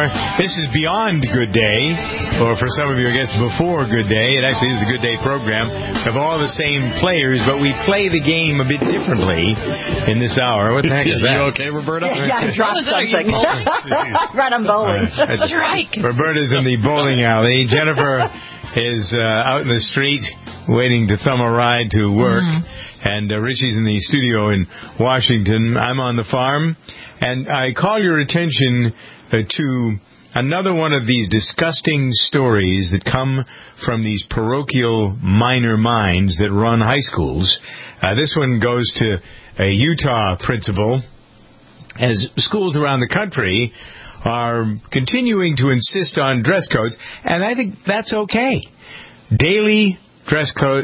This is Beyond Good Day, or for some of you, I guess, before Good Day. It actually is the Good Day program of all the same players, but we play the game a bit differently in this hour. What the heck is that? You okay, Roberta? Yeah, I dropped something. Right, I'm bowling. Strike. Roberta's in the bowling alley. Jennifer is out in the street waiting to thumb a ride to work. And Richie's in the studio in Washington. I'm on the farm. And I call your attention to another one of these disgusting stories that come from these parochial minor minds that run high schools. This one goes to a Utah principal, as schools around the country are continuing to insist on dress codes, and I think that's okay. Daily dress code,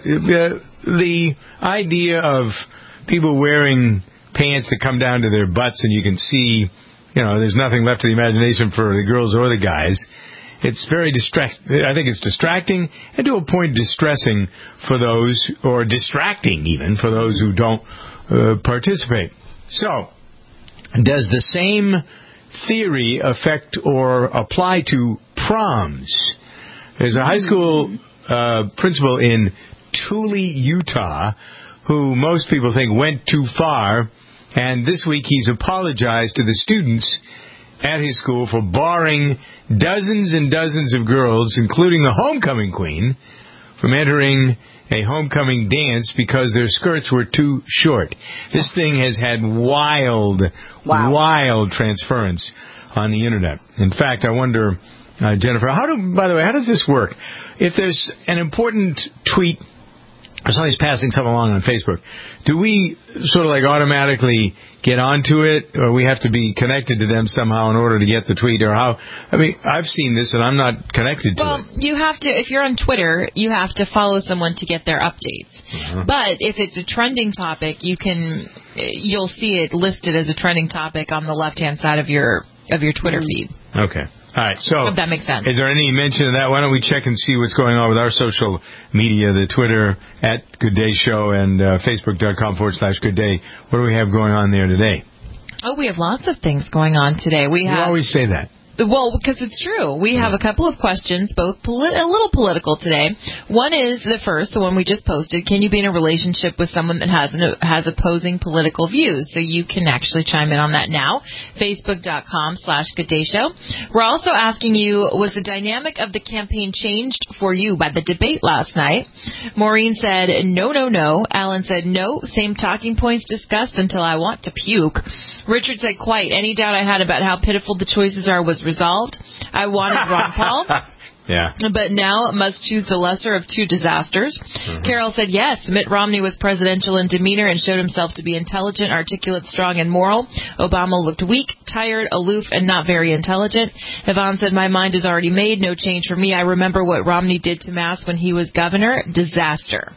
the idea of people wearing pants that come down to their butts and you can see, there's nothing left to the imagination for the girls or the guys. It's very I think it's distracting and to a point distressing for those, or distracting even, for those who don't participate. So, does the same theory affect or apply to proms? There's a high school principal in Thule, Utah, who most people think went too far. And this week he's apologized to the students at his school for barring dozens and dozens of girls, including the homecoming queen, from entering a homecoming dance because their skirts were too short. This thing has had wild transference on the internet. In fact, I wonder, Jennifer, by the way, how does this work? If there's an important tweet, or somebody's passing something along on Facebook, do we sort of like automatically get onto it, or we have to be connected to them somehow in order to get the tweet, or how? I mean, I've seen this and I'm not connected to it. Well, you have to, if you're on Twitter, you have to follow someone to get their updates. But if it's a trending topic, you'll see it listed as a trending topic on the left-hand side of your Twitter feed. Okay. All right, so if that makes sense. Is there any mention of that? Why don't we check and see what's going on with our social media, the Twitter at Good Day Show and Facebook.com/Good Day. What do we have going on there today? Oh, we have lots of things going on today. You always say that. Well, because it's true. We have a couple of questions, both a little political today. One is the one we just posted. Can you be in a relationship with someone that has opposing political views? So you can actually chime in on that now. Facebook.com/Good Day Show. We're also asking you, was the dynamic of the campaign changed for you by the debate last night? Maureen said, no. Alan said, no. Same talking points discussed until I want to puke. Richard said, quite. Any doubt I had about how pitiful the choices are was resolved. I wanted Ron Paul. Yeah. But now must choose the lesser of two disasters. Carol said, yes, Mitt Romney was presidential in demeanor and showed himself to be intelligent, articulate, strong, and moral. Obama looked weak, tired, aloof, and not very intelligent. Yvonne said, my mind is already made. No change for me. I remember what Romney did to Mass when he was governor. Disaster.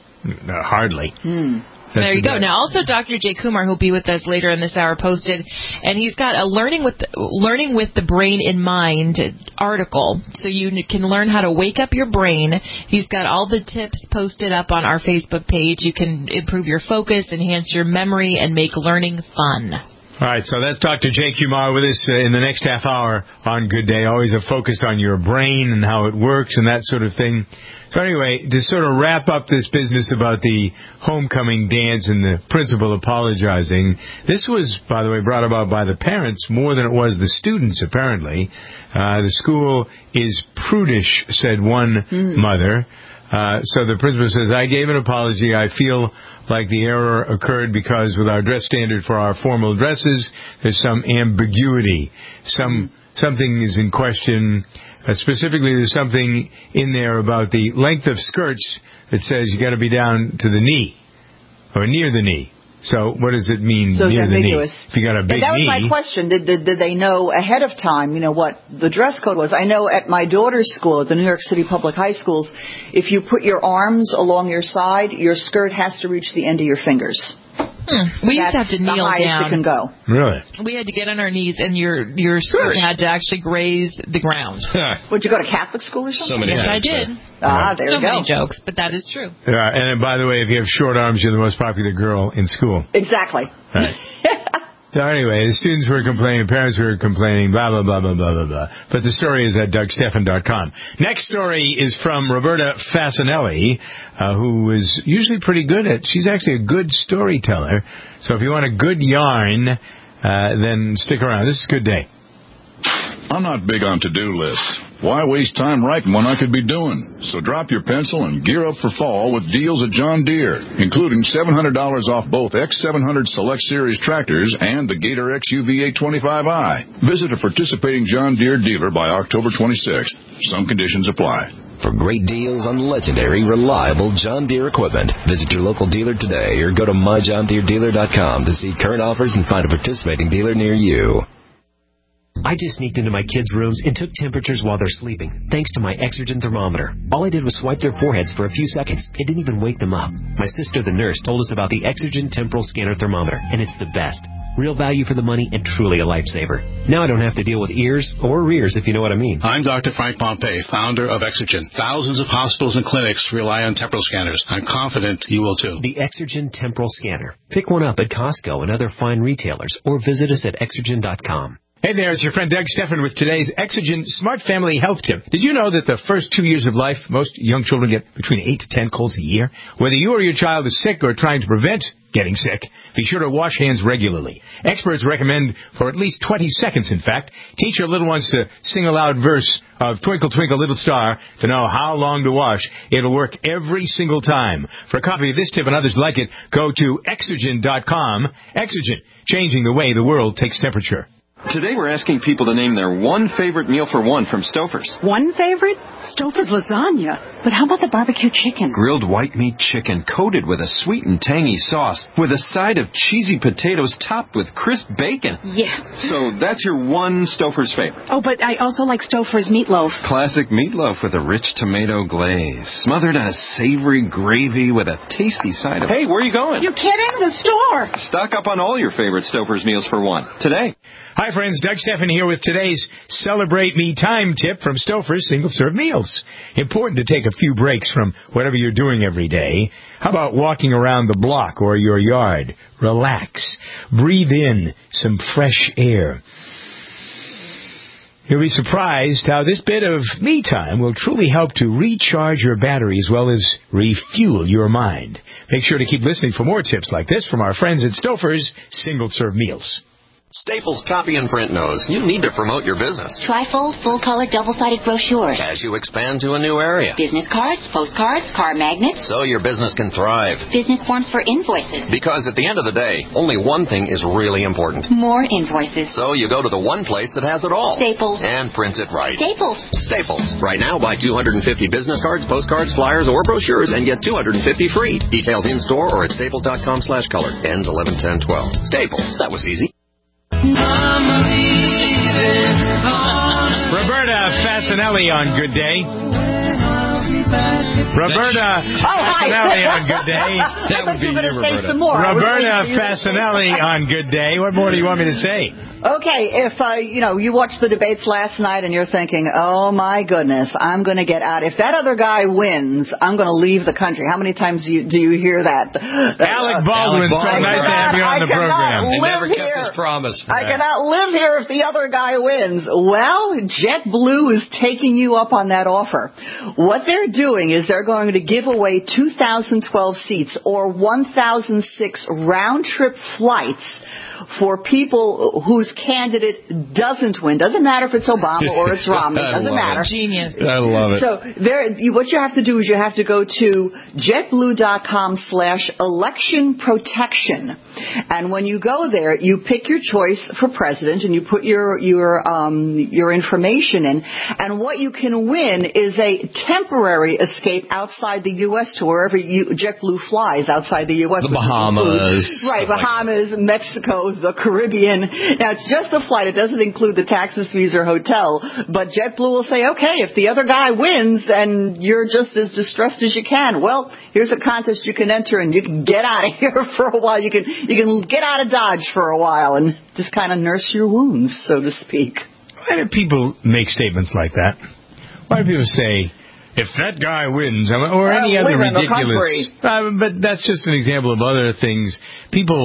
Hardly. There you go. Now, also, Dr. Jay Kumar, who'll be with us later in this hour, posted, and he's got a Learning with the Brain in Mind article, so you can learn how to wake up your brain. He's got all the tips posted up on our Facebook page. You can improve your focus, enhance your memory, and make learning fun. All right, so that's Dr. Jay Kumar with us in the next half hour on Good Day. Always a focus on your brain and how it works and that sort of thing. So anyway, to sort of wrap up this business about the homecoming dance and the principal apologizing, this was, by the way, brought about by the parents more than it was the students, apparently. The school is prudish, said one mother. So the principal says, I gave an apology. I feel like the error occurred because with our dress standard for our formal dresses, there's some ambiguity. Something is in question. Specifically, there's something in there about the length of skirts that says you got to be down to the knee or near the knee. So what does it mean near the knee? If you got a big knee. That was my question. Did they know ahead of time, what the dress code was? I know at my daughter's school, at the New York City Public High Schools, if you put your arms along your side, your skirt has to reach the end of your fingers. We used to have to kneel the highest down. It can go. Really? We had to get on our knees, and your skirt had to actually graze the ground. Would you go to Catholic school or something? So many Yes, I did. There you go. Many jokes, but that is true. And by the way, if you have short arms, you're the most popular girl in school. Exactly. Right. So anyway, the students were complaining, parents were complaining, blah, blah, blah, blah, blah, blah, blah. But the story is at DougStephan.com. Next story is from Roberta Fasanelli, who is usually pretty good she's actually a good storyteller. So if you want a good yarn, then stick around. This is a good day. I'm not big on to-do lists. Why waste time writing when I could be doing? So drop your pencil and gear up for fall with deals at John Deere, including $700 off both X700 Select Series tractors and the Gator XUV 825i. Visit a participating John Deere dealer by October 26th. Some conditions apply. For great deals on legendary, reliable John Deere equipment, visit your local dealer today or go to myjohndeeredealer.com to see current offers and find a participating dealer near you. I just sneaked into my kids' rooms and took temperatures while they're sleeping, thanks to my Exergen thermometer. All I did was swipe their foreheads for a few seconds. It didn't even wake them up. My sister, the nurse, told us about the Exergen Temporal Scanner Thermometer, and it's the best. Real value for the money and truly a lifesaver. Now I don't have to deal with ears or rears, if you know what I mean. I'm Dr. Frank Pompey, founder of Exergen. Thousands of hospitals and clinics rely on temporal scanners. I'm confident you will too. The Exergen Temporal Scanner. Pick one up at Costco and other fine retailers, or visit us at Exergen.com. Hey there, it's your friend Doug Stephan with today's Exergen Smart Family Health Tip. Did you know that the first 2 years of life, most young children get between 8 to 10 colds a year? Whether you or your child is sick or trying to prevent getting sick, be sure to wash hands regularly. Experts recommend for at least 20 seconds, in fact. Teach your little ones to sing a loud verse of Twinkle, Twinkle, Little Star to know how long to wash. It'll work every single time. For a copy of this tip and others like it, go to Exergen.com. Exergen, changing the way the world takes temperature. Today we're asking people to name their one favorite meal for one from Stouffer's. One favorite? Stouffer's lasagna. But how about the barbecue chicken? Grilled white meat chicken coated with a sweet and tangy sauce with a side of cheesy potatoes topped with crisp bacon. Yes. So that's your one Stouffer's favorite. Oh, but I also like Stouffer's meatloaf. Classic meatloaf with a rich tomato glaze, smothered in a savory gravy with a tasty side of... Hey, where are you going? You're kidding? The store. Stock up on all your favorite Stouffer's meals for one today. Hi, friends. Doug Stephan here with today's Celebrate Me Time tip from Stouffer's single-serve meals. Important to take a few breaks from whatever you're doing every day. How about walking around the block or your yard? Relax. Breathe in some fresh air. You'll be surprised how this bit of me time will truly help to recharge your battery as well as refuel your mind. Make sure to keep listening for more tips like this from our friends at Stouffer's single-serve meals. Staples Copy and Print knows you need to promote your business. Trifold, full-color, double-sided brochures. As you expand to a new area. Business cards, postcards, car magnets. So your business can thrive. Business forms for invoices. Because at the end of the day, only one thing is really important. More invoices. So you go to the one place that has it all. Staples. And prints it right. Staples. Staples. Right now, buy 250 business cards, postcards, flyers, or brochures and get 250 free. Details in-store or at staples.com/color. Ends 11/10/12. Staples. That was easy. Roberta Fasanelli on Good Day. Roberta Fasanelli on Good Day. That would be you, Roberta. Roberta Fasanelli on Good Day. What more do you want me to say? Okay, if you watched the debates last night and you're thinking, oh my goodness, I'm going to get out. If that other guy wins, I'm going to leave the country. How many times do you hear that? Alec Baldwin, so nice to have you on the program. He never kept his promise. I cannot live here if the other guy wins. Well, JetBlue is taking you up on that offer. What they're doing is they're going to give away 2012 seats or 1,006 round-trip flights for people whose candidate doesn't win. Doesn't matter if it's Obama or it's Romney. Doesn't matter. Genius. I love it. So what you have to do is you have to go to jetblue.com/election protection. And when you go there, you pick your choice for president and you put your information in. And what you can win is a temporary escape outside the U.S. to wherever JetBlue flies outside the U.S. The Bahamas. Right, Bahamas, Mexico, the Caribbean. Now, it's just a flight. It doesn't include the taxes, fees, or hotel. But JetBlue will say, okay, if the other guy wins and you're just as distressed as you can, well, here's a contest you can enter and you can get out of here for a while. You can get out of Dodge for a while and just kind of nurse your wounds, so to speak. Why do people make statements like that? Why do people say, if that guy wins, or any other ridiculous... But that's just an example of other things. People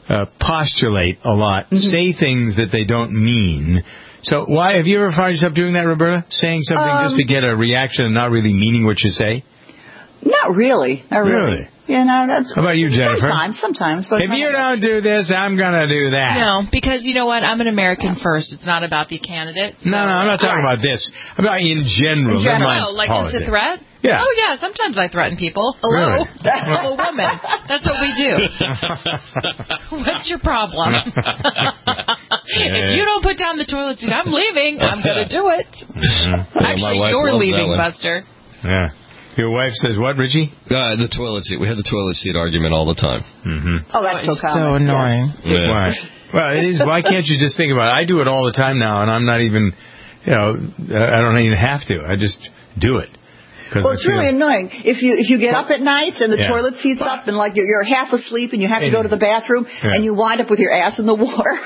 postulate a lot, say things that they don't mean. So why have you ever found yourself doing that, Roberta? Saying something just to get a reaction and not really meaning what you say? Not really. Really? Yeah, no, that's... How about you, Jennifer? Sometimes. But if you don't do this, I'm going to do that. No, because you know what? I'm an American first. It's not about the candidate. So. No, I'm not talking about this. About in general. Like just a threat? Yeah. Oh, yeah. Sometimes I threaten people. Hello? Really? I'm a woman. That's what we do. What's your problem? If you don't put down the toilet seat, I'm leaving. I'm going to do it. Actually, you're leaving, Buster. Yeah. Your wife says what, Richie? The toilet seat. We had the toilet seat argument all the time. Mm-hmm. Oh, that's so common. So annoying. Yeah. Why? Well, it is. Why can't you just think about it? I do it all the time now, and I'm not even, I don't even have to. I just do it. Well, it's really annoying. If you get up at night and the toilet seat's up and like you're half asleep and you have to go to the bathroom and you wind up with your ass in the water.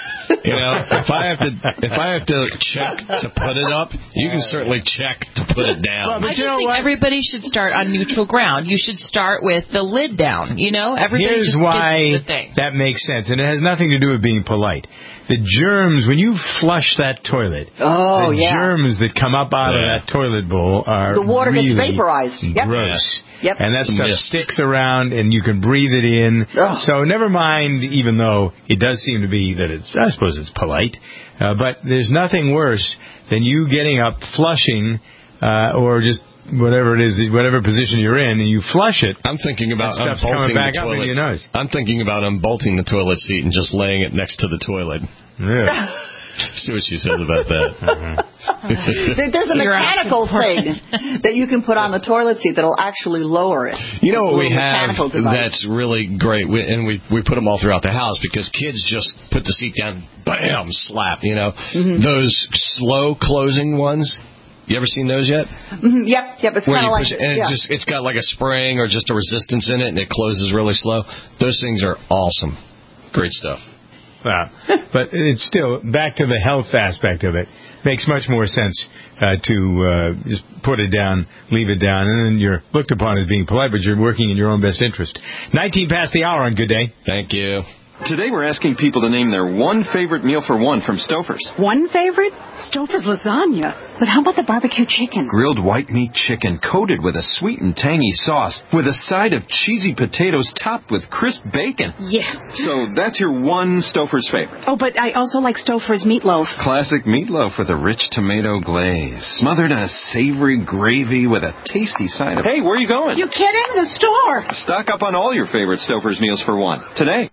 If I have to check to put it up, you can certainly check to put it down. Well, I just think everybody should start on neutral ground. You should start with the lid down. Everybody Here's just why gets the thing. That makes sense, and it has nothing to do with being polite. The germs, when you flush that toilet, germs that come up out of that toilet bowl are the water really gets vaporized. gross. Yep. And that stuff sticks around, and you can breathe it in. Ugh. So never mind, even though it does seem to be that I suppose it's polite, but there's nothing worse than you getting up, flushing, or just whatever it is, whatever position you're in, and you flush it. I'm thinking about unbolting the toilet. Up in your nose. I'm thinking about unbolting the toilet seat and just laying it next to the toilet. Yeah. See what she says about that. There's a mechanical thing that you can put on the toilet seat that'll actually lower it. You know what we have that's really great, and we put them all throughout the house because kids just put the seat down, bam, slap, Those slow closing ones. You ever seen those yet? Mm-hmm. Yep. It's kind of like it's got like a spring or just a resistance in it, and it closes really slow. Those things are awesome. Great stuff. Wow. But it's still, back to the health aspect of it, makes much more sense to just put it down, leave it down, and then you're looked upon as being polite, but you're working in your own best interest. 19 past the hour on Good Day. Thank you. Today we're asking people to name their one favorite meal for one from Stouffer's. One favorite? Stouffer's lasagna. But how about the barbecue chicken? Grilled white meat chicken coated with a sweet and tangy sauce with a side of cheesy potatoes topped with crisp bacon. Yes. So that's your one Stouffer's favorite. Oh, but I also like Stouffer's meatloaf. Classic meatloaf with a rich tomato glaze, smothered in a savory gravy with a tasty side of... Hey, where are you going? You kidding? The store. Stock up on all your favorite Stouffer's meals for one today.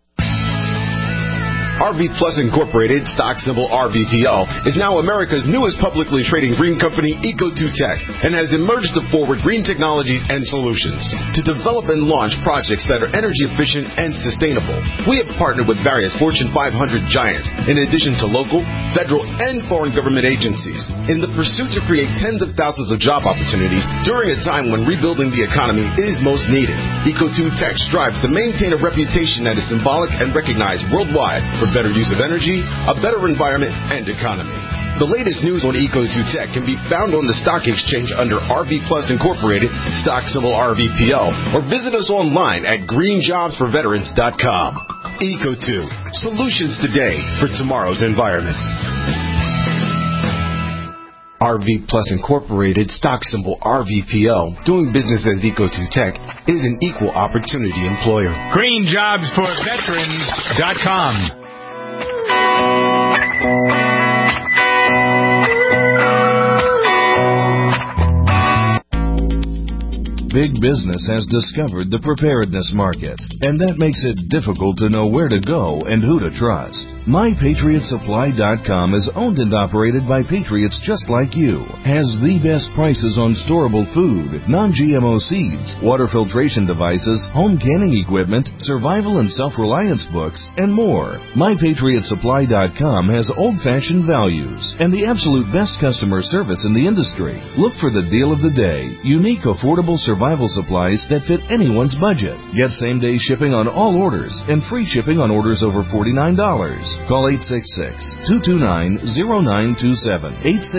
RV Plus Incorporated, stock symbol RVPL, is now America's newest publicly trading green company, Eco2Tech, and has emerged to forward green technologies and solutions to develop and launch projects that are energy efficient and sustainable. We have partnered with various Fortune 500 giants, in addition to local, federal, and foreign government agencies, in the pursuit to create tens of thousands of job opportunities during a time when rebuilding the economy is most needed. Eco2Tech strives to maintain a reputation that is symbolic and recognized worldwide for better use of energy, a better environment, and economy. The latest news on Eco2Tech can be found on the stock exchange under RV Plus Incorporated, stock symbol RVPL, or visit us online at greenjobsforveterans.com. Eco2, solutions today for tomorrow's environment. RV Plus Incorporated, stock symbol RVPL, doing business as Eco2Tech, is an equal opportunity employer. greenjobsforveterans.com. Big business has discovered the preparedness market, and that makes it difficult to know where to go and who to trust. MyPatriotSupply.com is owned and operated by patriots just like you, has the best prices on storable food, non-GMO seeds, water filtration devices, home canning equipment, survival and self-reliance books, and more. MyPatriotSupply.com has old-fashioned values and the absolute best customer service in the industry. Look for the deal of the day, unique, affordable survival survival supplies that fit anyone's budget. Get same-day shipping on all orders and free shipping on orders over $49. Call 866-229-0927,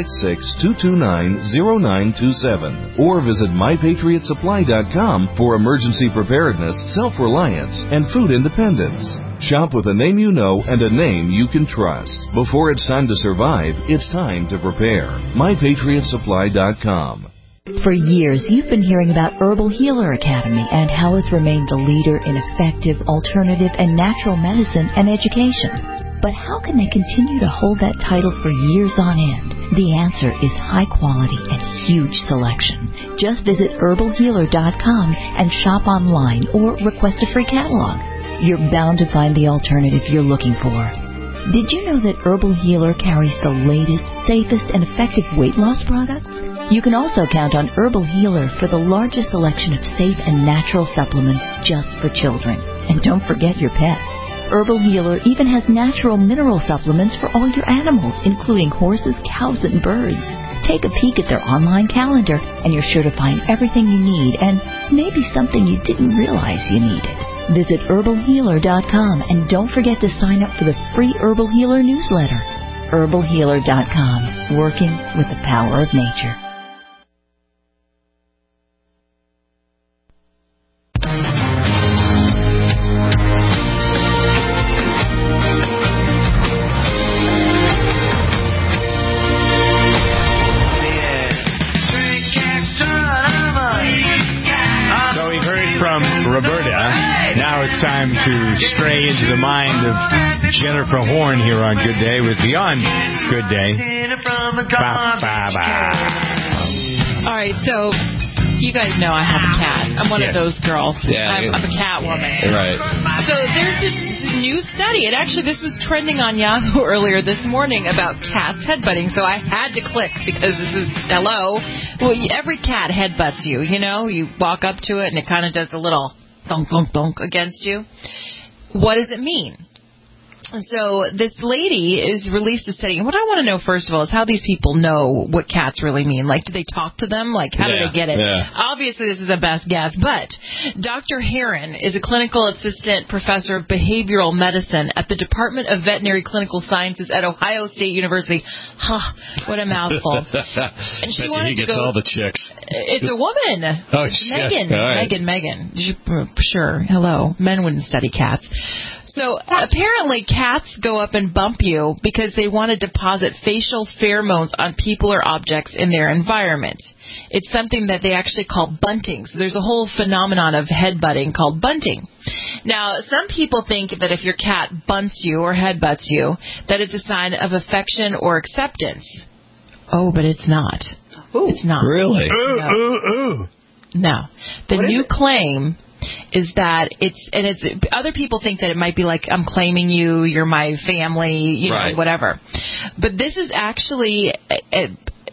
866-229-0927, or visit MyPatriotSupply.com for emergency preparedness, self-reliance, and food independence. Shop with a name you know and a name you can trust. Before it's time to survive, it's time to prepare. MyPatriotSupply.com. For years, you've been hearing about Herbal Healer Academy and how it's remained the leader in effective, alternative, and natural medicine and education. But how can they continue to hold that title for years on end? The answer is high quality and huge selection. Just visit herbalhealer.com and shop online or request a free catalog. You're bound to find the alternative you're looking for. Did you know that Herbal Healer carries the latest, safest, and effective weight loss products? You can also count on Herbal Healer for the largest selection of safe and natural supplements just for children. And don't forget your pets. Herbal Healer even has natural mineral supplements for all your animals, including horses, cows, and birds. Take a peek at their online calendar, and you're sure to find everything you need and maybe something you didn't realize you needed. Visit herbalhealer.com and don't forget to sign up for the free Herbal Healer newsletter. herbalhealer.com, working with the power of nature. It's time to stray into the mind of Jennifer Horn here on Good Day with Beyond Good Day. All right, so you guys know I have a cat. I'm one of those girls. Yeah, I'm a cat woman. Right. So there's this new study. This was trending on Yahoo earlier this morning about cats headbutting. So I had to click because this is, hello. Well, every cat headbutts you, you know. You walk up to it and it kind of does a little thunk, thunk, thunk against you. What does it mean? So this lady is released a study. And what I want to know, first of all, is how these people know what cats really mean. Like, do they talk to them? Like, how do they get it? Yeah. Obviously, this is a best guess. But Dr. Heron is a clinical assistant professor of behavioral medicine at the Department of Veterinary Clinical Sciences at Ohio State University. What a mouthful. And she wanted he gets all the chicks. It's a woman. Oh, shit. Megan. Sure. Hello. Men wouldn't study cats. So apparently cats go up and bump you because they want to deposit facial pheromones on people or objects in their environment. It's something that they actually call bunting. So there's a whole phenomenon of headbutting called bunting. Now, some people think that if your cat bunts you or headbutts you, that it's a sign of affection or acceptance. Oh, but it's not. Ooh. It's not. Really? No. The new claim is that it's other people think that it might be like, I'm claiming you, you're my family, you know, whatever. But this is actually a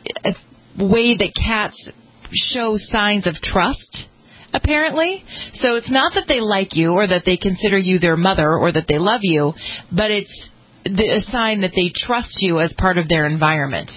way that cats show signs of trust, apparently. So it's not that they like you or that they consider you their mother or that they love you, but it's a sign that they trust you as part of their environment.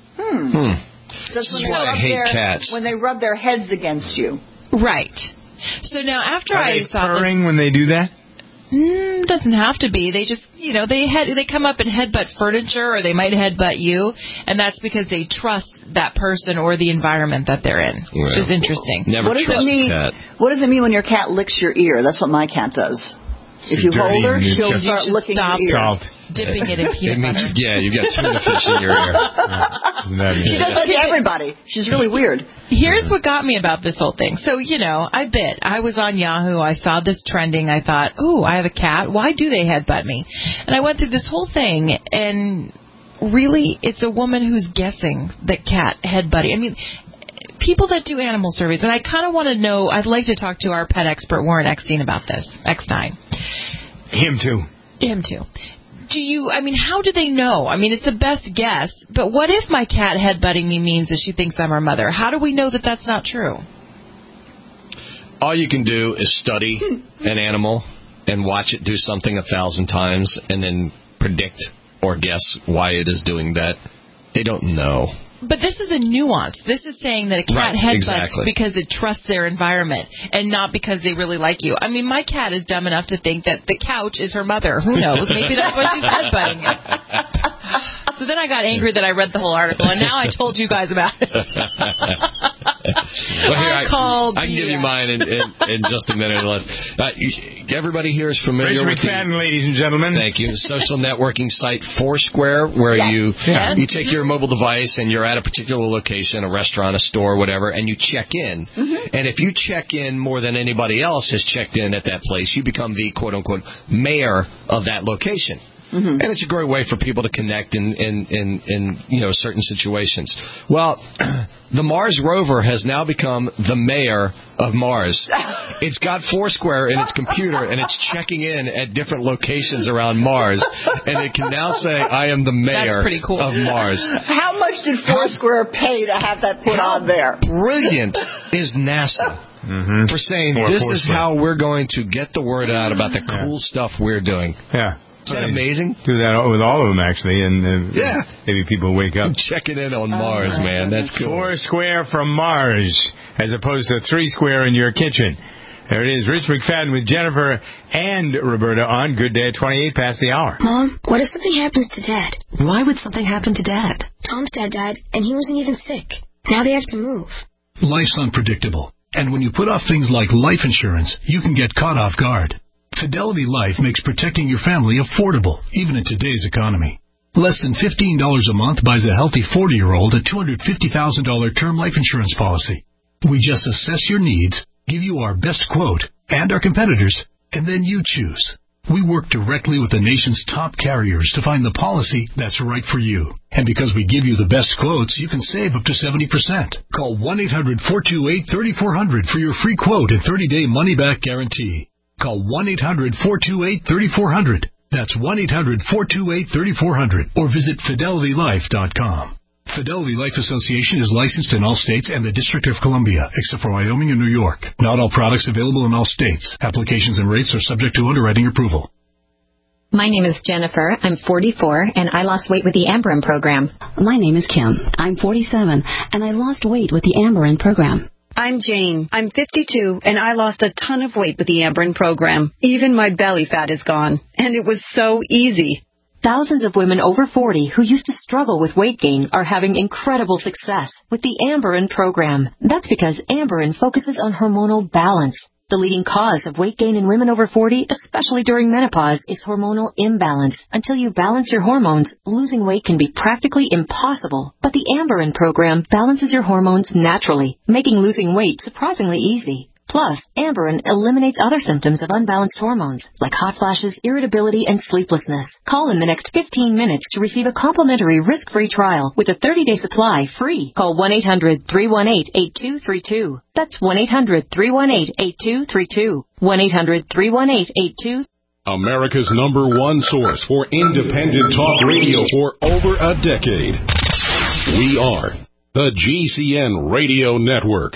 That's when they rub their heads against you. Right. So now after I saw purring when they do that? Doesn't have to be. They just, you know, they come up and headbutt furniture, or they might headbutt you, and that's because they trust that person or the environment that they're in, which is interesting. Never trust a cat. What does it mean when your cat licks your ear? That's what my cat does. If you hold her, she'll start licking your ear. Salt. Dipping it in peanut butter. Yeah, you've got tuna fish in your ear. She does that to everybody. She's really weird. Here's what got me about this whole thing. So, you know, I was on Yahoo. I saw this trending. I thought, ooh, I have a cat. Why do they headbutt me? And I went through this whole thing, and really, it's a woman who's guessing that cat headbutting. I mean, people that do animal surveys, and I kind of want to know, I'd like to talk to our pet expert, Warren Eckstein, about this. Eckstein. Him too. How do they know? I mean, it's the best guess, but what if my cat headbutting me means that she thinks I'm her mother? How do we know that that's not true? All you can do is study an animal and watch it do something 1,000 times and then predict or guess why it is doing that. They don't know. But this is a nuance. This is saying that a cat headbutts because it trusts their environment and not because they really like you. I mean, my cat is dumb enough to think that the couch is her mother. Who knows? Maybe that's why she's headbutting it. So then I got angry that I read the whole article, and now I told you guys about it. Well, here, I can give you mine in just a minute. Everybody here is familiar with McFadden, ladies and gentlemen. Thank you. Social networking site Foursquare, where you take your mobile device and you're at a particular location, a restaurant, a store, whatever, and you check in. Mm-hmm. And if you check in more than anybody else has checked in at that place, you become the quote-unquote mayor of that location. Mm-hmm. And it's a great way for people to connect in certain situations. Well, the Mars rover has now become the mayor of Mars. It's got Foursquare in its computer, and it's checking in at different locations around Mars. And it can now say, I am the mayor of Mars. How much did Foursquare pay to have that put on there? Brilliant is NASA. Mm-hmm. For saying this is how we're going to get the word out about the cool stuff we're doing. Yeah. Isn't that amazing? Do that with all of them, actually, and maybe people wake up. Checking in on Mars, man. That's cool. Foursquare from Mars, as opposed to Three Square in your kitchen. There it is. Rich McFadden with Jennifer and Roberta on Good Day at 28 past the hour. Mom, what if something happens to Dad? Why would something happen to Dad? Tom's dad died, and he wasn't even sick. Now they have to move. Life's unpredictable, and when you put off things like life insurance, you can get caught off guard. Fidelity Life makes protecting your family affordable, even in today's economy. Less than $15 a month buys a healthy 40-year-old a $250,000 term life insurance policy. We just assess your needs, give you our best quote and our competitors, and then you choose. We work directly with the nation's top carriers to find the policy that's right for you. And because we give you the best quotes, you can save up to 70%. Call 1-800-428-3400 for your free quote and 30-day money-back guarantee. Call 1-800-428-3400. That's 1-800-428-3400. Or visit FidelityLife.com. Fidelity Life Association is licensed in all states and the District of Columbia, except for Wyoming and New York. Not all products available in all states. Applications and rates are subject to underwriting approval. My name is Jennifer. I'm 44, and I lost weight with the Amberin program. My name is Kim. I'm 47, and I lost weight with the Amberin program. I'm Jane. I'm 52, and I lost a ton of weight with the Amberin program. Even my belly fat is gone, and it was so easy. Thousands of women over 40 who used to struggle with weight gain are having incredible success with the Amberin program. That's because Amberin focuses on hormonal balance. The leading cause of weight gain in women over 40, especially during menopause, is hormonal imbalance. Until you balance your hormones, losing weight can be practically impossible. But the Amberin program balances your hormones naturally, making losing weight surprisingly easy. Plus, Amberin eliminates other symptoms of unbalanced hormones, like hot flashes, irritability, and sleeplessness. Call in the next 15 minutes to receive a complimentary risk-free trial with a 30-day supply free. Call 1-800-318-8232. That's 1-800-318-8232. 1-800-318-8232. America's #1 source for independent talk radio for over a decade. We are the GCN Radio Network.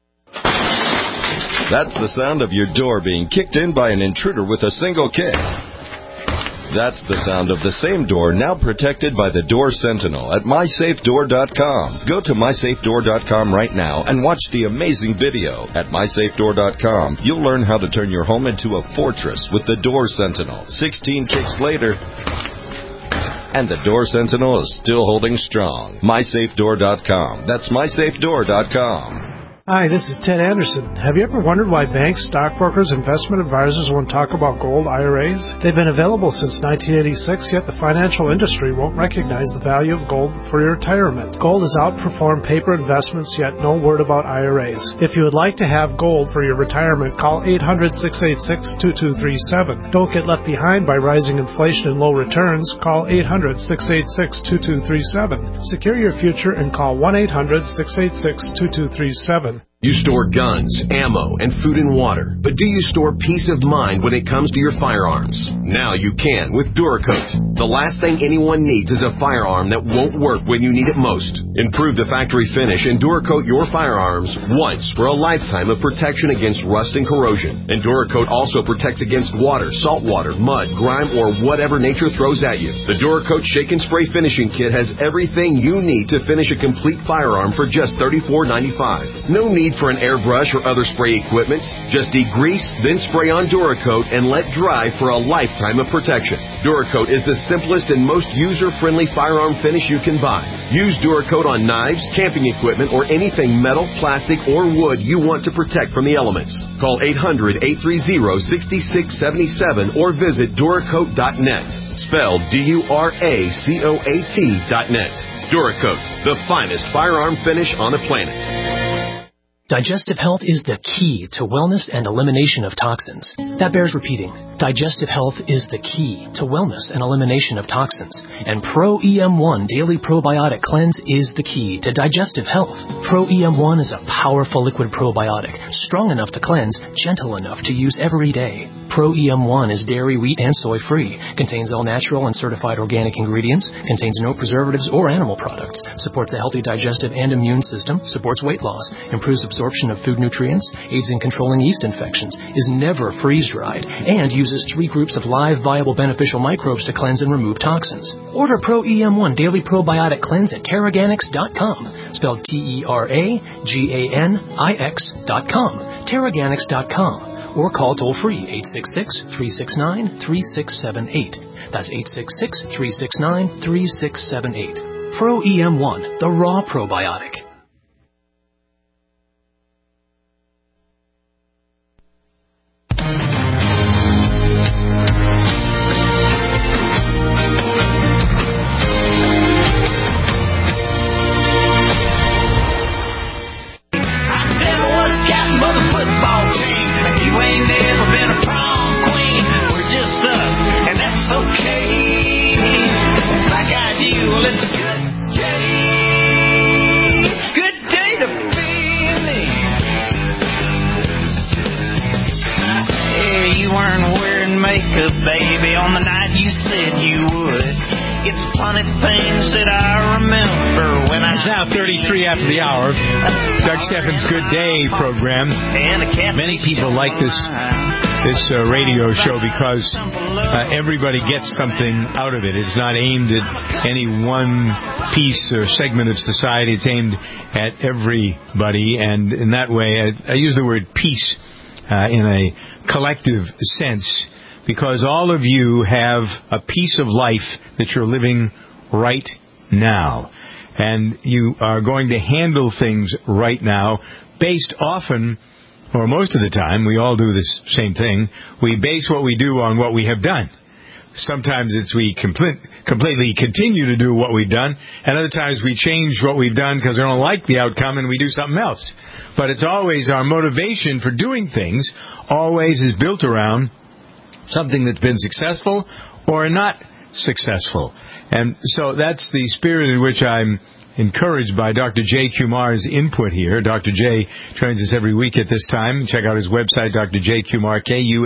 That's the sound of your door being kicked in by an intruder with a single kick. That's the sound of the same door now protected by the Door Sentinel at MySafeDoor.com. Go to MySafeDoor.com right now and watch the amazing video. At MySafeDoor.com, you'll learn how to turn your home into a fortress with the Door Sentinel. 16 kicks later, and the Door Sentinel is still holding strong. MySafeDoor.com. That's MySafeDoor.com. Hi, this is Ted Anderson. Have you ever wondered why banks, stockbrokers, investment advisors won't talk about gold IRAs? They've been available since 1986, yet the financial industry won't recognize the value of gold for your retirement. Gold has outperformed paper investments, yet no word about IRAs. If you would like to have gold for your retirement, call 800-686-2237. Don't get left behind by rising inflation and low returns. Call 800-686-2237. Secure your future and call 1-800-686-2237. You store guns, ammo, and food and water. But do you store peace of mind when it comes to your firearms? Now you can with Duracoat. The last thing anyone needs is a firearm that won't work when you need it most. Improve the factory finish and Duracoat your firearms once for a lifetime of protection against rust and corrosion. And Duracoat also protects against water, salt water, mud, grime, or whatever nature throws at you. The Duracoat Shake and Spray Finishing Kit has everything you need to finish a complete firearm for just $34.95. No need for an airbrush or other spray equipment. Just degrease, then spray on Duracoat and let dry for a lifetime of protection. Duracoat is the simplest and most user-friendly firearm finish you can buy. Use Duracoat on knives, camping equipment, or anything metal, plastic, or wood you want to protect from the elements. Call 800-830-6677 or visit Duracoat.net. Spelled Duracoat.net. Duracoat, the finest firearm finish on the planet. Digestive health is the key to wellness and elimination of toxins. That bears repeating. Digestive health is the key to wellness and elimination of toxins. And Pro EM1 Daily Probiotic Cleanse is the key to digestive health. Pro EM1 is a powerful liquid probiotic, strong enough to cleanse, gentle enough to use every day. Pro EM1 is dairy, wheat, and soy-free, contains all natural and certified organic ingredients, contains no preservatives or animal products, supports a healthy digestive and immune system, supports weight loss, improves absorption of food nutrients, aids in controlling yeast infections, is never freeze-dried, and uses 3 groups of live, viable, beneficial microbes to cleanse and remove toxins. Order Pro EM1 Daily Probiotic Cleanse at Teraganix.com, spelled Teraganix.com, Teraganix.com, or call toll-free 866-369-3678. That's 866-369-3678. Pro EM1, the raw probiotic. Baby, on the night you said you would. It's funny things that I remember when It's now 33 after the hour. Doug Steffens' Good Day program. Many people like this radio show because everybody gets something out of it. It's not aimed at any one piece or segment of society. It's aimed at everybody, and in that way, I use the word peace in a collective sense, because all of you have a piece of life that you're living right now. And you are going to handle things right now based often, or most of the time, we all do this same thing, we base what we do on what we have done. Sometimes it's we completely continue to do what we've done, and other times we change what we've done because we don't like the outcome and we do something else. But it's always our motivation for doing things always is built around something that's been successful or not successful. And so that's the spirit in which I'm encouraged by Dr. Jay Kumar's input here. Dr. Jay joins us every week at this time. Check out his website, drjkumar,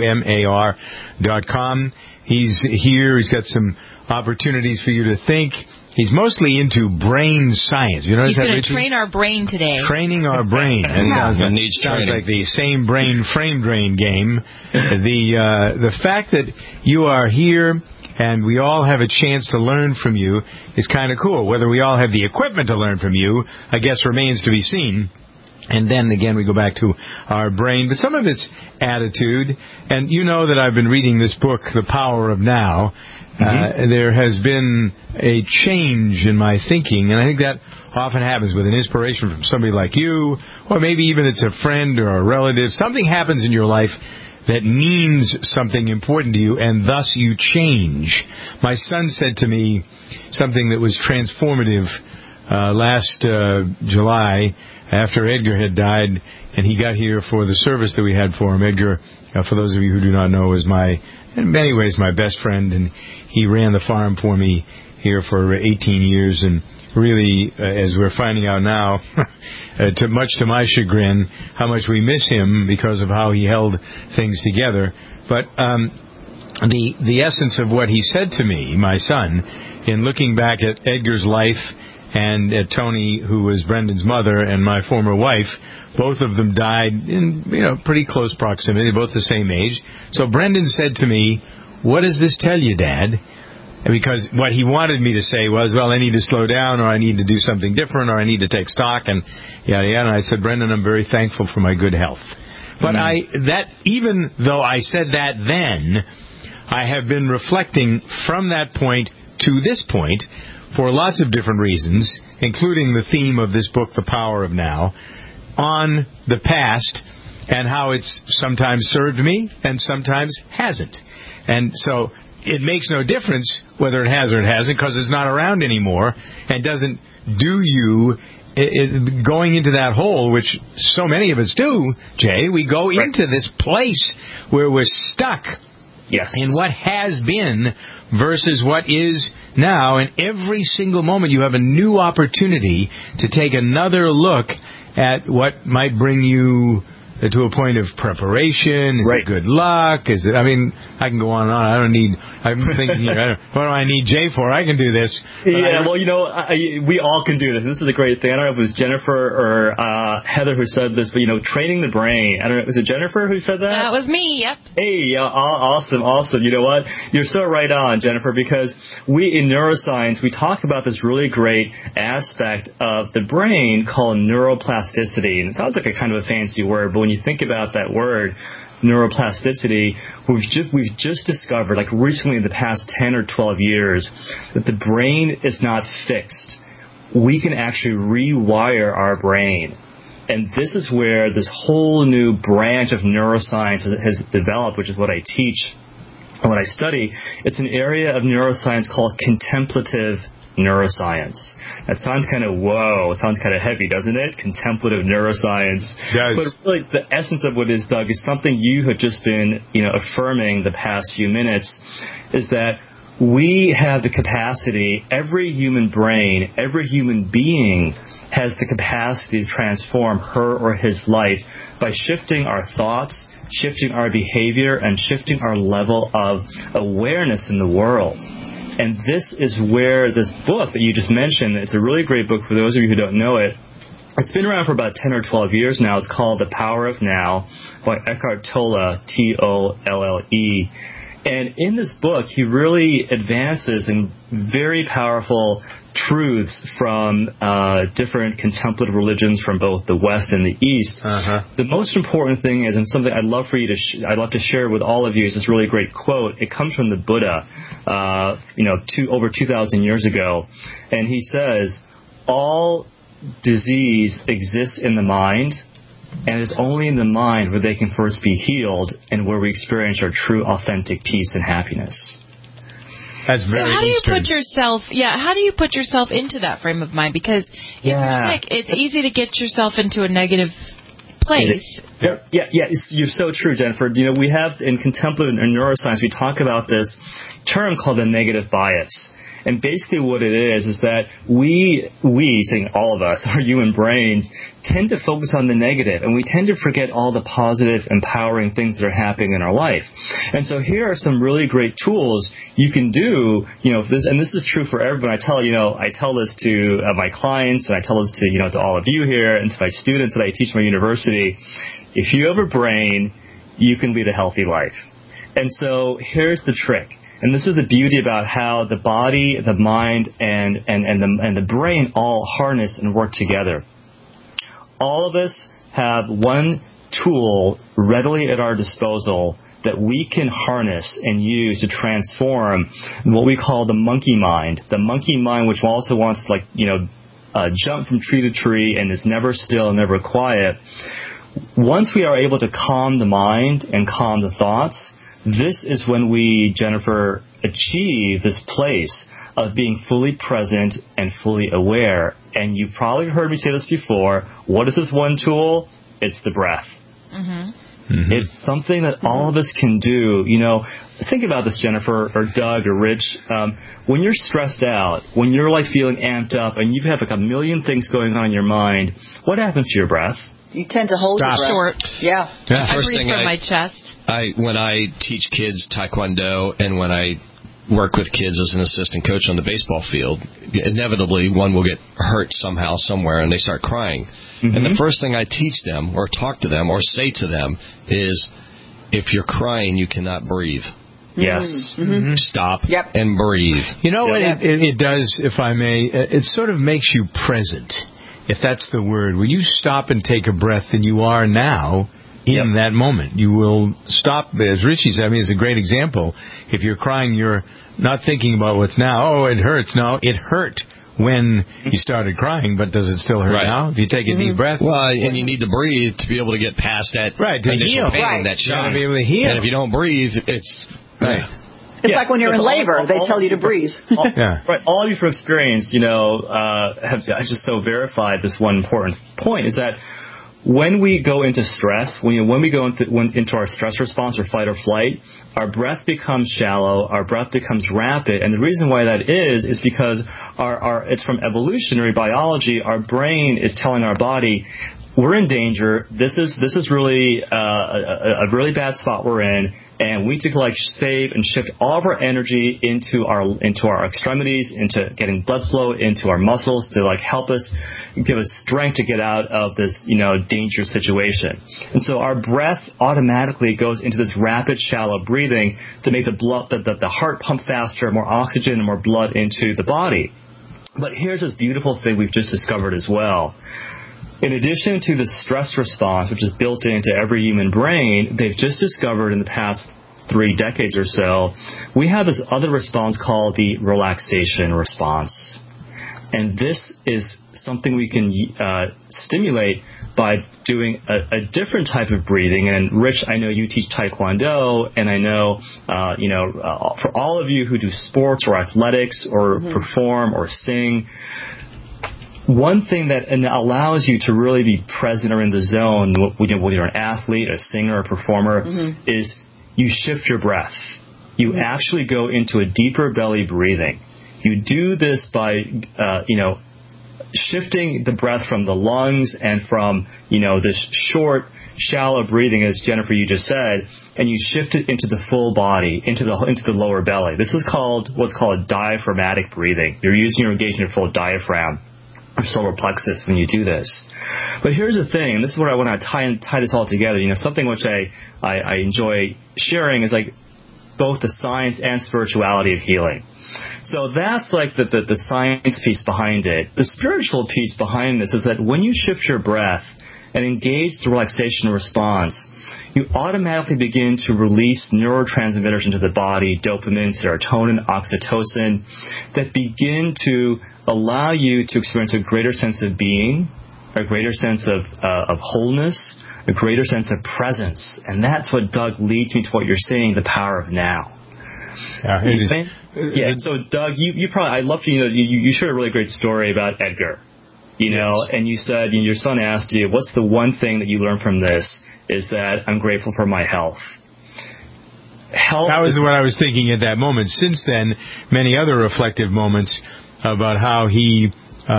KUMAR.com. He's here. He's got some opportunities for you to think. He's mostly into brain science. You notice He's that, going to train our brain today. Training our brain. That sounds like the same brain frame drain game. The fact that you are here and we all have a chance to learn from you is kind of cool. Whether we all have the equipment to learn from you, I guess, remains to be seen. And then, again, we go back to our brain. But some of it's attitude. And you know that I've been reading this book, The Power of Now. There has been a change in my thinking, and I think that often happens with an inspiration from somebody like you, or maybe even it's a friend or a relative. Something happens in your life that means something important to you, and thus you change. My son said to me something that was transformative last July after Edgar had died, and he got here for the service that we had for him. Edgar, for those of you who do not know, is in many ways my best friend, and he ran the farm for me here for 18 years, and really, as we're finding out now, much to my chagrin, how much we miss him because of how he held things together. But the essence of what he said to me, my son, in looking back at Edgar's life and at Tony, who was Brendan's mother, and my former wife, both of them died in pretty close proximity, both the same age. So Brendan said to me, "What does this tell you, Dad?" Because what he wanted me to say was, well, I need to slow down, or I need to do something different, or I need to take stock, and yada yada. And I said, Brendan, I'm very thankful for my good health. But even though I said that then, I have been reflecting from that point to this point for lots of different reasons, including the theme of this book, The Power of Now, on the past and how it's sometimes served me and sometimes hasn't. And so it makes no difference whether it has or it hasn't, because it's not around anymore and doesn't do you going into that hole, which so many of us do, Jay. We go into this place where we're stuck in what has been versus what is now, and every single moment you have a new opportunity to take another look at what might bring you to a point of preparation. Is it good luck? Is it? I mean, I can go on and on. I'm thinking here, what do I need Jay for? I can do this. Yeah, well, we all can do this. This is a great thing. I don't know if it was Jennifer or Heather who said this, but, training the brain. I don't know, was it Jennifer who said that? That was me, yep. Hey, awesome. You know what? You're so right on, Jennifer, because we in neuroscience, we talk about this really great aspect of the brain called neuroplasticity. And it sounds like a kind of a fancy word, but when you think about that word, neuroplasticity, we've just discovered, like recently in the past 10 or 12 years, that the brain is not fixed. We can actually rewire our brain. And this is where this whole new branch of neuroscience has developed, which is what I teach and what I study. It's an area of neuroscience called contemplative neuroscience. That sounds kind of whoa. It sounds kind of heavy, doesn't it? Contemplative neuroscience. Yes. But really, the essence of what it is, Doug, is something you have just been, affirming the past few minutes, is that we have the capacity, every human brain, every human being has the capacity to transform her or his life by shifting our thoughts, shifting our behavior, and shifting our level of awareness in the world. And this is where this book that you just mentioned, it's a really great book for those of you who don't know it. It's been around for about 10 or 12 years now. It's called The Power of Now by Eckhart Tolle, Tolle. And in this book, he really advances in very powerful truths from different contemplative religions from both the West and the East. The most important thing is, and something I'd love for you to I'd love to share with all of you, is this really great quote. It comes from the Buddha, over 2,000 years ago, and he says, "All disease exists in the mind, and it's only in the mind where they can first be healed and where we experience our true, authentic peace and happiness." That's very So how do you Eastern. put yourself? How do you put yourself into that frame of mind? Because if you're sick, it's easy to get yourself into a negative place. You're so true, Jennifer. We have in contemplative and neuroscience, we talk about this term called the negative bias. And basically what it is that we, saying all of us, our human brains, tend to focus on the negative, and we tend to forget all the positive, empowering things that are happening in our life. And so here are some really great tools you can do, and this is true for everyone. I tell this to my clients, and I tell this to all of you here, and to my students that I teach at my university. If you have a brain, you can lead a healthy life. And so here's the trick. And this is the beauty about how the body, the mind, and the brain all harness and work together. All of us have one tool readily at our disposal that we can harness and use to transform what we call the monkey mind. The monkey mind, which also wants to jump from tree to tree and is never still, never quiet. Once we are able to calm the mind and calm the thoughts, this is when we, Jennifer, achieve this place of being fully present and fully aware. And you've probably heard me say this before. What is this one tool? It's the breath. Mm-hmm. Mm-hmm. It's something that all of us can do. Think about this, Jennifer, or Doug, or Rich. When you're stressed out, when you're like feeling amped up, and you have like a million things going on in your mind, what happens to your breath? You tend to hold your breath. Short. Yeah. I breathe from my chest. When I teach kids Taekwondo, and when I work with kids as an assistant coach on the baseball field, inevitably one will get hurt somehow, somewhere, and they start crying. Mm-hmm. And the first thing I teach them, or talk to them, or say to them is, if you're crying, you cannot breathe. Yes. Mm-hmm. Stop and breathe. You know what it does, if I may? It sort of makes you present, if that's the word. When you stop and take a breath, then you are now in that moment. You will stop, as Richie said, it's a great example. If you're crying, you're not thinking about what's now. Oh, it hurts. No, it hurt when you started crying, but does it still hurt now? If you take a deep breath. Well, and you need to breathe to be able to get past that initial pain, that shock. To be able to heal. And if you don't breathe, it's... It's like when you're in labor, they tell you to breathe. Right. All of you from experience, have just so verified this one important point, is that when we go into stress, when we go into our stress response or fight or flight, our breath becomes shallow, our breath becomes rapid, and the reason why that is because it's from evolutionary biology. Our brain is telling our body, we're in danger. This is really a really bad spot we're in. And we need to save and shift all of our energy into our extremities, into getting blood flow into our muscles to help us, give us strength to get out of this dangerous situation. And so our breath automatically goes into this rapid, shallow breathing to make the heart pump faster, more oxygen and more blood into the body. But here's this beautiful thing we've just discovered as well. In addition to the stress response, which is built into every human brain, they've just discovered in the past 3 decades or so, we have this other response called the relaxation response. And this is something we can stimulate by doing a different type of breathing. And Rich, I know you teach Taekwondo, and I know, for all of you who do sports or athletics or perform or sing, one thing that allows you to really be present or in the zone, whether you're an athlete, a singer, a performer, is you shift your breath. You actually go into a deeper belly breathing. You do this by, shifting the breath from the lungs and from, this short, shallow breathing, as Jennifer, you just said, and you shift it into the full body, into the lower belly. This is what's called diaphragmatic breathing. You're engaging your full diaphragm or solar plexus when you do this. But here's the thing, and this is what I want to tie this all together. Something which I enjoy sharing is both the science and spirituality of healing. So that's the science piece behind it. The spiritual piece behind this is that when you shift your breath and engage the relaxation response, you automatically begin to release neurotransmitters into the body, dopamine, serotonin, oxytocin, that begin to allow you to experience a greater sense of being, a greater sense of wholeness, a greater sense of presence. And that's what, Doug, leads me to what you're saying, the power of now. So Doug, you probably, I'd love to, you shared a really great story about Edgar, and you said, your son asked you, what's the one thing that you learned from this? Is that I'm grateful for my health. That was what I was thinking at that moment. Since then, many other reflective moments about how he,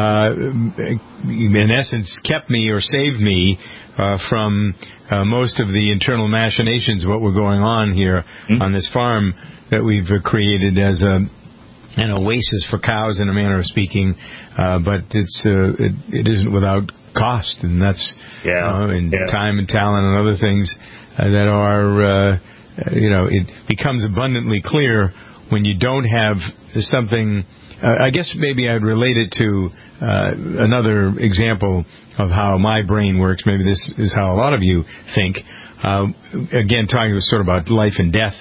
in essence, kept me or saved me from most of the internal machinations of what were going on here on this farm that we've created as an oasis for cows, in a manner of speaking. But it isn't without cost, and that's time and talent and other things that are, it becomes abundantly clear when you don't have something. I guess maybe I'd relate it to another example of how my brain works. Maybe this is how a lot of you think. Again, talking sort of about life and death.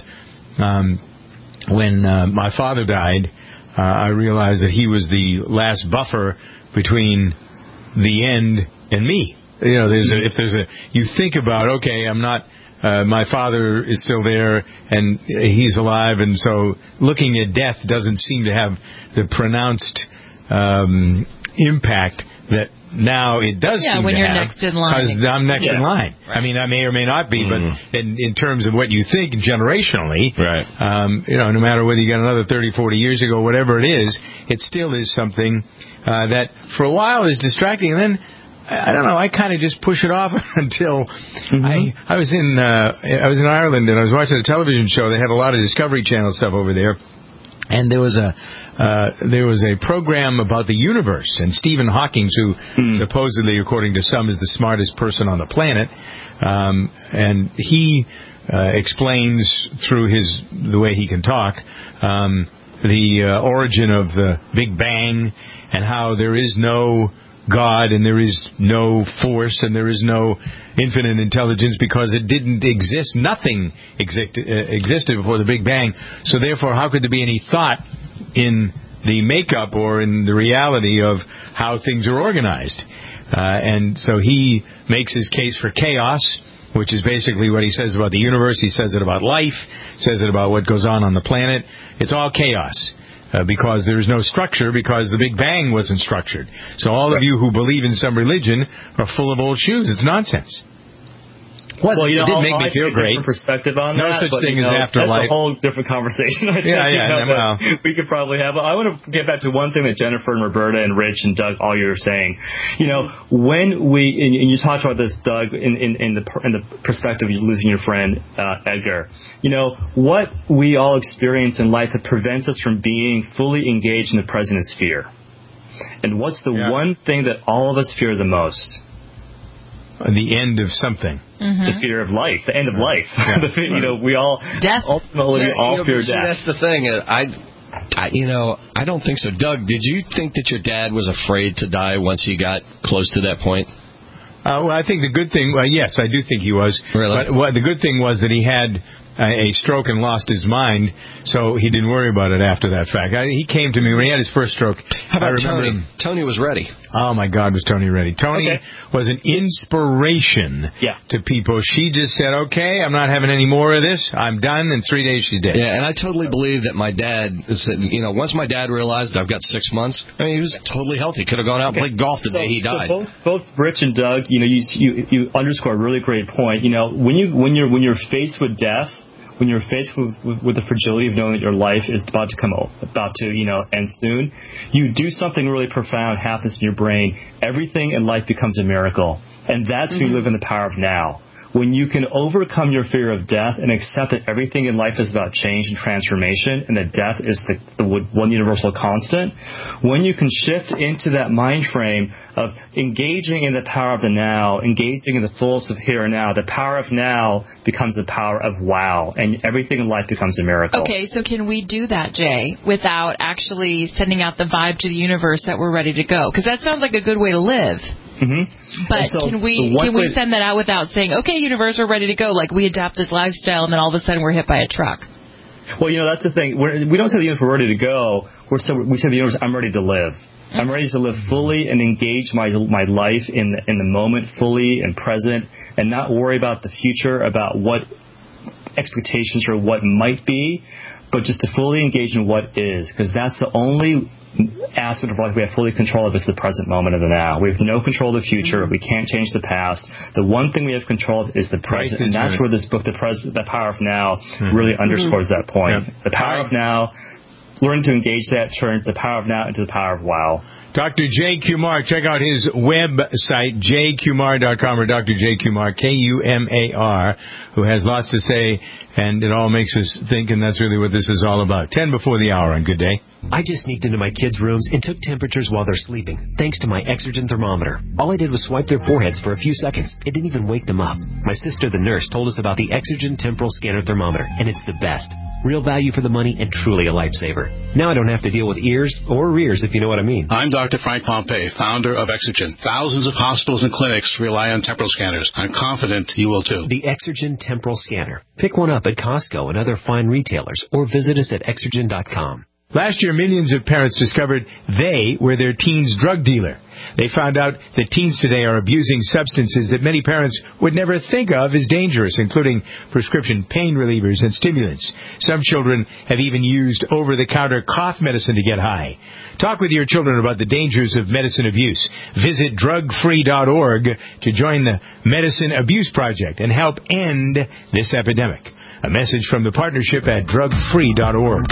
When my father died, I realized that he was the last buffer between the end and me. You think about, okay, I'm not, my father is still there and he's alive, and so looking at death doesn't seem to have the pronounced impact that now it does seem when to you're have, next in line. because I'm next in line. Right. I mean, I may or may not be, but in terms of what you think generationally, no matter whether you got another 30, 40 years ago, whatever it is, it still is something that for a while is distracting, and then I don't know. I kind of just push it off until I was in Ireland, and I was watching a television show. They had a lot of Discovery Channel stuff over there, and there was a program about the universe, and Stephen Hawking, who supposedly, according to some, is the smartest person on the planet, and he explains through the way he can talk the origin of the Big Bang and how there is no God and there is no force and there is no infinite intelligence because it didn't exist. Nothing existed before the Big Bang. So therefore, how could there be any thought in the makeup or in the reality of how things are organized? And so he makes his case for chaos, which is basically what he says about the universe. He says it about life, says it about what goes on the planet. It's all chaos. Because there is no structure, because the Big Bang wasn't structured. So all of you who believe in some religion are full of old shoes. It's nonsense. Well, it didn't make me feel great. Perspective on no that, such thing as afterlife. That's a whole different conversation. I think, we could probably have. I want to get back to one thing that Jennifer and Roberta and Rich and Doug, all you were saying. When we and you talked about this, Doug, in the perspective of losing your friend Edgar. What we all experience in life that prevents us from being fully engaged in the present is fear. And what's the one thing that all of us fear the most? The end of something. The fear of life. The end of life. We all death. Ultimately all fear death. That's the thing. I don't think so. Doug, did you think that your dad was afraid to die once he got close to that point? Well, I think the good thing. Yes, I do think he was. Really? But the good thing was that he had a stroke and lost his mind, so he didn't worry about it after that fact. He came to me when he had his first stroke. How about Tony? Tony was ready. Oh, my God, was Tony ready. Tony was an inspiration to people. She just said, okay, I'm not having any more of this. I'm done. In 3 days, she's dead. Yeah, and I totally believe that my dad said, once my dad realized I've got 6 months, he was totally healthy. Could have gone out and played golf the day he died. So both Rich and Doug, you underscore a really great point. When you're faced with death, when you're faced with the fragility of knowing that your life is about to end soon, you do something really profound happens in your brain. Everything in life becomes a miracle. And that's when you live in the power of now. When you can overcome your fear of death and accept that everything in life is about change and transformation and that death is the one universal constant, when you can shift into that mind frame of engaging in the power of the now, engaging in the fullness of here and now, the power of now becomes the power of wow, and everything in life becomes a miracle. Okay, so can we do that, Jay, without actually sending out the vibe to the universe that we're ready to go? Because that sounds like a good way to live. But can we send that out without saying, okay, universe, we're ready to go, like we adapt this lifestyle and then all of a sudden we're hit by a truck? Well, that's the thing. We don't say the universe, we're ready to go. We say the universe, I'm ready to live. I'm ready to live fully and engage my life in the moment fully and present and not worry about the future, about what expectations or what might be, but just to fully engage in what is, because that's the only aspect of life we have fully control of is the present moment of the now. We have no control of the future. We can't change the past. The one thing we have control of is the present, and that's where this book, The Power of Now, really underscores that point. The power of now, learning to engage that turns the power of now into the power of wow. Dr. Jay Kumar, check out his website, jkumar.com, or Dr. Jay Kumar, Kumar, who has lots to say, and it all makes us think, and that's really what this is all about. 10 before the hour on Good Day. I just sneaked into my kids' rooms and took temperatures while they're sleeping, thanks to my Exergen thermometer. All I did was swipe their foreheads for a few seconds. It didn't even wake them up. My sister, the nurse, told us about the Exergen Temporal Scanner Thermometer, and it's the best. Real value for the money and truly a lifesaver. Now I don't have to deal with ears or rears, if you know what I mean. I'm Dr. Frank Pompey, founder of Exergen. Thousands of hospitals and clinics rely on temporal scanners. I'm confident you will too. The Exergen Temporal Scanner. Pick one up at Costco and other fine retailers, or visit us at Exergen.com. Last year, millions of parents discovered they were their teen's drug dealer. They found out that teens today are abusing substances that many parents would never think of as dangerous, including prescription pain relievers and stimulants. Some children have even used over-the-counter cough medicine to get high. Talk with your children about the dangers of medicine abuse. Visit drugfree.org to join the Medicine Abuse Project and help end this epidemic. A message from the partnership at drugfree.org.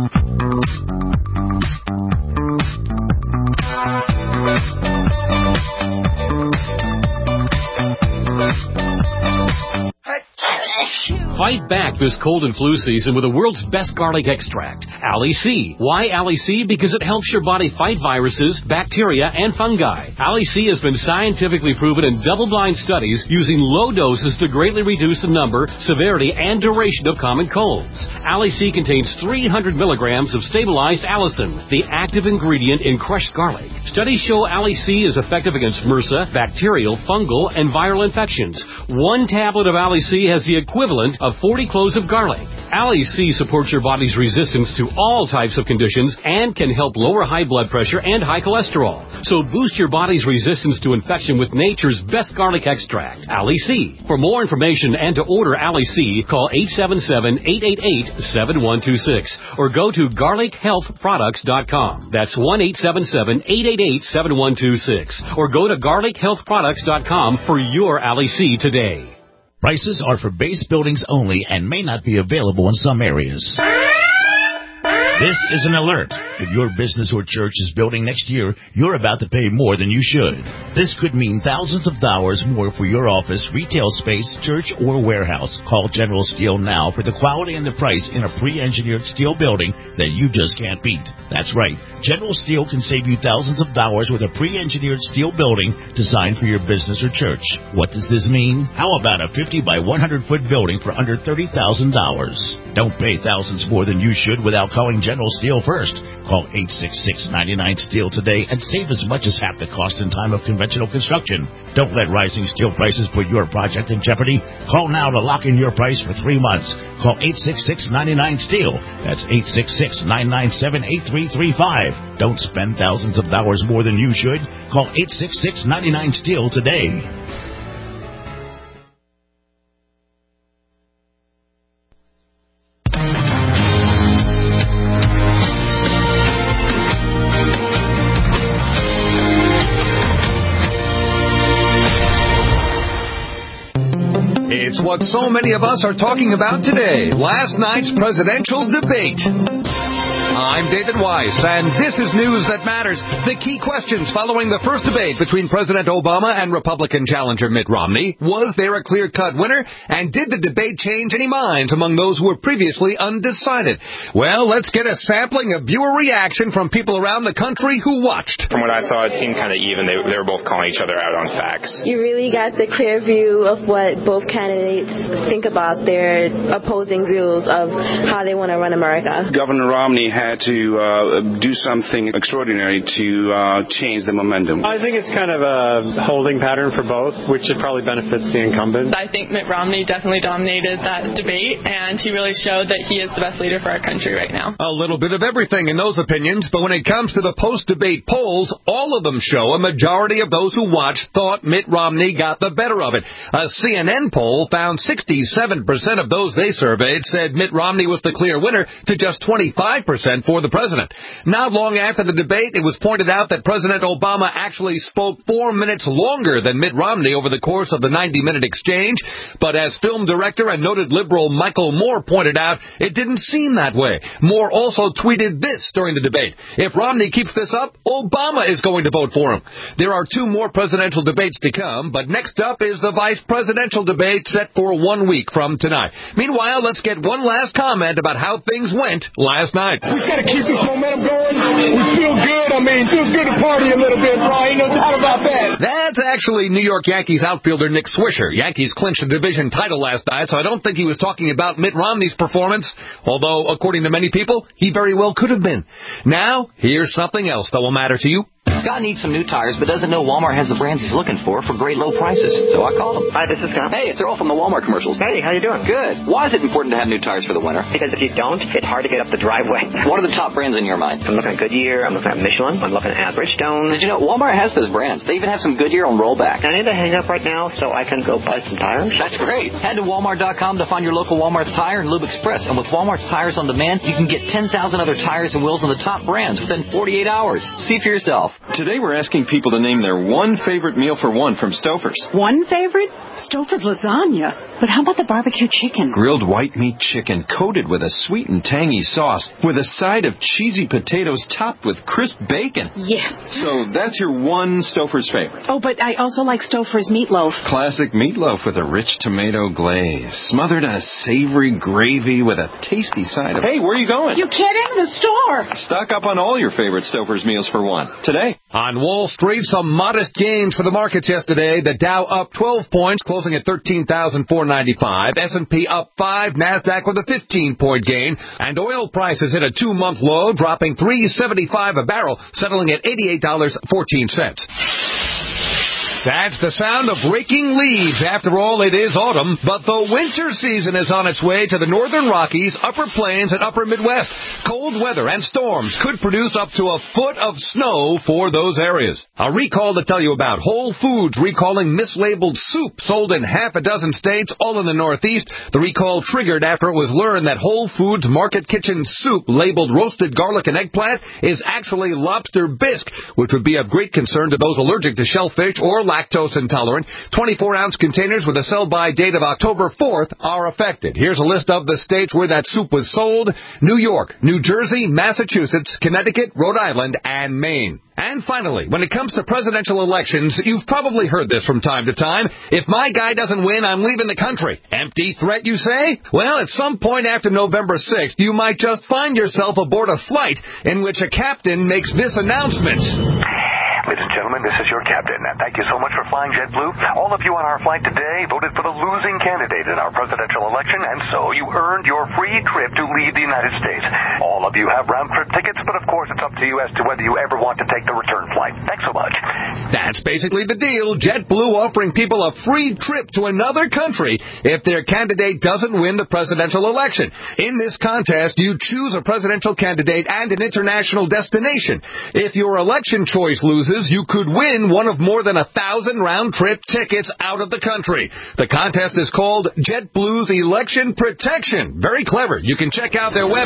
Fight back this cold and flu season with the world's best garlic extract, Ali C. Why Ali C? Because it helps your body fight viruses, bacteria, and fungi. Ali C has been scientifically proven in double-blind studies using low doses to greatly reduce the number, severity, and duration of common colds. Ali C contains 300 milligrams of stabilized allicin, the active ingredient in crushed garlic. Studies show Ali C is effective against MRSA, bacterial, fungal, and viral infections. One tablet of Ali C has the equivalent of 40 cloves of garlic. Ali C supports your body's resistance to all types of conditions and can help lower high blood pressure and high cholesterol. So boost your body's resistance to infection with nature's best garlic extract, Ali C. For more information and to order Ali C, call 877-888-7126 or go to garlichealthproducts.com. That's 1-877-888-7126 or go to garlichealthproducts.com for your Ali C today. Prices are for base buildings only and may not be available in some areas. This is an alert. If your business or church is building next year, you're about to pay more than you should. This could mean thousands of dollars more for your office, retail space, church, or warehouse. Call General Steel now for the quality and the price in a pre-engineered steel building that you just can't beat. That's right. General Steel can save you thousands of dollars with a pre-engineered steel building designed for your business or church. What does this mean? How about a 50 by 100 foot building for under $30,000? Don't pay thousands more than you should without calling General Steel first. Call 866-99-STEEL today and save as much as half the cost in time of conventional construction. Don't let rising steel prices put your project in jeopardy. Call now to lock in your price for 3 months. Call 866-99-STEEL. That's 866-997-8335. Don't spend thousands of dollars more than you should. Call 866-99-STEEL today. It's what so many of us are talking about today, last night's presidential debate. I'm David Weiss, and this is News That Matters. The key questions following the first debate between President Obama and Republican challenger Mitt Romney. Was there a clear-cut winner? And did the debate change any minds among those who were previously undecided? Well, let's get a sampling of viewer reaction from people around the country who watched. From what I saw, it seemed kind of even. They were both calling each other out on facts. You really got the clear view of what both candidates think about their opposing views of how they want to run America. Governor Romney had to do something extraordinary to change the momentum. I think it's kind of a holding pattern for both, which it probably benefits the incumbent. I think Mitt Romney definitely dominated that debate, and he really showed that he is the best leader for our country right now. A little bit of everything in those opinions, but when it comes to the post-debate polls, all of them show a majority of those who watched thought Mitt Romney got the better of it. A CNN poll found 67% of those they surveyed said Mitt Romney was the clear winner to just 25% for the president. Not long after the debate, it was pointed out that President Obama actually spoke 4 minutes longer than Mitt Romney over the course of the 90-minute exchange. But as film director and noted liberal Michael Moore pointed out, it didn't seem that way. Moore also tweeted this during the debate: if Romney keeps this up, Obama is going to vote for him. There are 2 more presidential debates to come, but next up is the vice presidential debate set for 1 week from tonight. Meanwhile, let's get one last comment about how things went last night. We got to keep this momentum going. We feel good. I mean, it feels good to party a little bit, bro. Ain't no doubt about that. That's actually New York Yankees outfielder Nick Swisher. Yankees clinched the division title last night, so I don't think he was talking about Mitt Romney's performance, although, according to many people, he very well could have been. Now, here's something else that will matter to you. Scott needs some new tires, but doesn't know Walmart has the brands he's looking for great low prices. So I called him. Hi, this is Scott. Hey, it's Earl from the Walmart commercials. Hey, how you doing? Good. Why is it important to have new tires for the winter? Because if you don't, it's hard to get up the driveway. What are the top brands in your mind? I'm looking at Goodyear. I'm looking at Michelin. I'm looking at Bridgestone. Did you know Walmart has those brands? They even have some Goodyear on rollback. I need to hang up right now so I can go buy some tires. That's great. Head to Walmart.com to find your local Walmart's Tire and Lube Express. And with Walmart's Tires on Demand, you can get 10,000 other tires and wheels on the top brands within 48 hours. See for yourself. Today we're asking people to name their one favorite meal for one from Stouffer's. One favorite? Stouffer's lasagna. But how about the barbecue chicken? Grilled white meat chicken coated with a sweet and tangy sauce with a side of cheesy potatoes topped with crisp bacon. Yes. So that's your one Stouffer's favorite. Oh, but I also like Stouffer's meatloaf. Classic meatloaf with a rich tomato glaze, smothered in a savory gravy with a tasty side of... Hey, where are you going? You kidding? The store. Stock up on all your favorite Stouffer's meals for one today. On Wall Street, some modest gains for the markets yesterday. The Dow up 12 points, closing at 13,495. S&P up 5, NASDAQ with a 15-point gain. And oil prices hit a 2-month low, dropping $3.75 a barrel, settling at $88.14. That's the sound of breaking leaves. After all, it is autumn, but the winter season is on its way to the northern Rockies, upper plains, and upper Midwest. Cold weather and storms could produce up to a foot of snow for those areas. A recall to tell you about. Whole Foods recalling mislabeled soup sold in half a dozen states, all in the Northeast. The recall triggered after it was learned that Whole Foods Market Kitchen soup labeled roasted garlic and eggplant is actually lobster bisque, which would be of great concern to those allergic to shellfish or lactose intolerant. 24-ounce containers with a sell-by date of October 4th are affected. Here's a list of the states where that soup was sold: New York, New Jersey, Massachusetts, Connecticut, Rhode Island, and Maine. And finally, when it comes to presidential elections, you've probably heard this from time to time. If my guy doesn't win, I'm leaving the country. Empty threat, you say? Well, at some point after November 6th, you might just find yourself aboard a flight in which a captain makes this announcement. Ladies and gentlemen, this is your captain. And thank you so much for flying JetBlue. All of you on our flight today voted for the losing candidate in our presidential election, and so you earned your free trip to leave the United States. All of you have round-trip tickets, but of course it's up to you as to whether you ever want to take the return flight. Thanks so much. That's basically the deal. JetBlue offering people a free trip to another country if their candidate doesn't win the presidential election. In this contest, you choose a presidential candidate and an international destination. If your election choice loses, you could win one of more than 1,000 round-trip tickets out of the country. The contest is called JetBlue's Election Protection. Very clever. You can check out their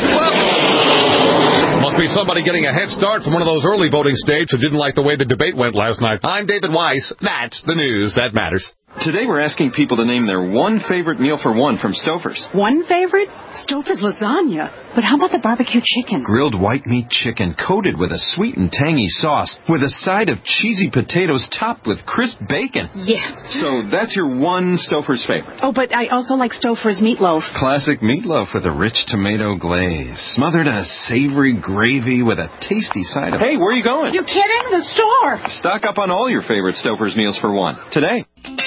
website. Must be somebody getting a head start from one of those early voting states who didn't like the way the debate went last night. I'm David Weiss. That's the news that matters. Today we're asking people to name their one favorite meal for one from Stouffer's. One favorite? Stouffer's lasagna. But how about the barbecue chicken? Grilled white meat chicken coated with a sweet and tangy sauce with a side of cheesy potatoes topped with crisp bacon. Yes. So that's your one Stouffer's favorite. Oh, but I also like Stouffer's meatloaf. Classic meatloaf with a rich tomato glaze, smothered in a savory gravy with a tasty side of... Hey, where are you going? You kidding? The store. Stock up on all your favorite Stouffer's meals for one today.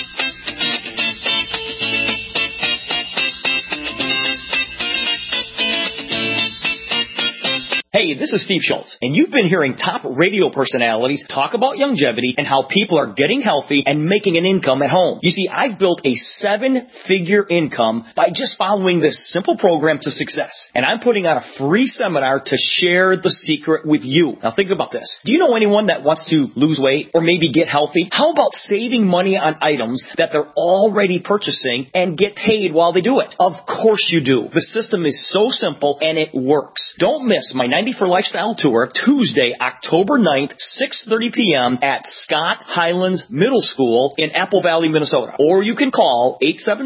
Hey, this is Steve Schultz, and you've been hearing top radio personalities talk about longevity and how people are getting healthy and making an income at home. You see, I've built a 7-figure income by just following this simple program to success, and I'm putting on a free seminar to share the secret with you. Now think about this. Do you know anyone that wants to lose weight or maybe get healthy? How about saving money on items that they're already purchasing and get paid while they do it? Of course you do. The system is so simple and it works. Don't miss my 90 for Lifestyle Tour, Tuesday, October 9th, 6:30 p.m. at Scott Highlands Middle School in Apple Valley, Minnesota. Or you can call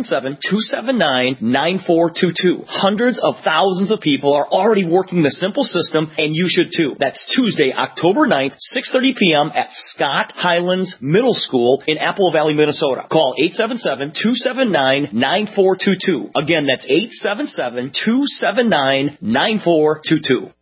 877-279-9422. Hundreds of thousands of people are already working the simple system, and you should too. That's Tuesday, October 9th, 6:30 p.m. at Scott Highlands Middle School in Apple Valley, Minnesota. Call 877-279-9422. Again, that's 877-279-9422.